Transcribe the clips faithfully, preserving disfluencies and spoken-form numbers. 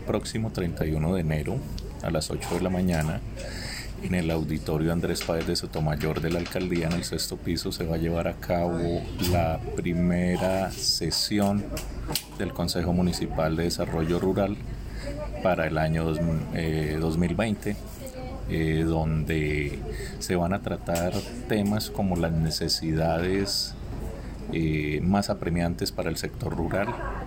próximo treinta y uno de enero a las ocho de la mañana en el auditorio Andrés Páez de Sotomayor de la Alcaldía, en el sexto piso, se va a llevar a cabo la primera sesión del Consejo Municipal de Desarrollo Rural para el año dos, eh, dos mil veinte, eh, donde se van a tratar temas como las necesidades eh, más apremiantes para el sector rural.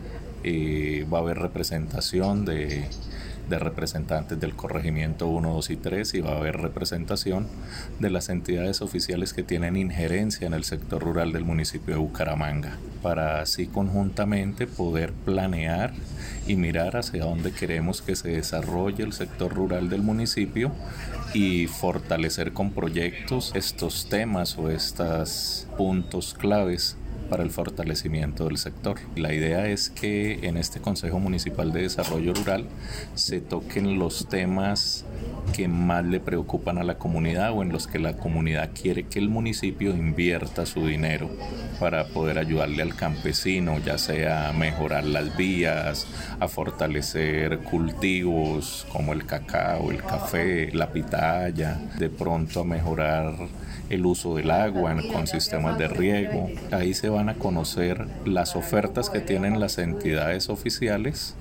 Eh, va a haber representación de, de representantes del corregimiento uno, dos y tres, y va a haber representación de las entidades oficiales que tienen injerencia en el sector rural del municipio de Bucaramanga, para así conjuntamente poder planear y mirar hacia dónde queremos que se desarrolle el sector rural del municipio y fortalecer con proyectos estos temas o estos puntos claves para el fortalecimiento del sector. La idea es que en este Consejo Municipal de Desarrollo Rural se toquen los temas que más le preocupan a la comunidad o en los que la comunidad quiere que el municipio invierta su dinero para poder ayudarle al campesino, ya sea a mejorar las vías, a fortalecer cultivos como el cacao, el café, la pitaya, de pronto a mejorar el uso del agua con sistemas de riego. Ahí se van a conocer las ofertas que tienen las entidades oficiales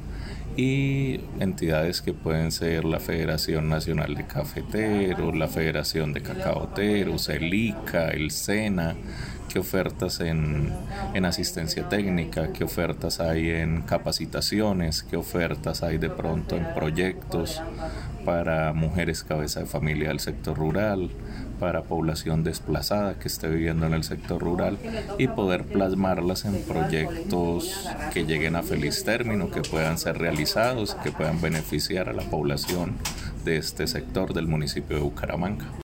y entidades que pueden ser la Federación Nacional de Cafeteros, la Federación de Cacaoteros, el I C A, el SENA, qué ofertas en, en asistencia técnica, qué ofertas hay en capacitaciones, qué ofertas hay de pronto en proyectos para mujeres cabeza de familia del sector rural, para población desplazada que esté viviendo en el sector rural, y poder plasmarlas en proyectos que lleguen a feliz término, que puedan ser realizados, que puedan beneficiar a la población de este sector del municipio de Bucaramanga.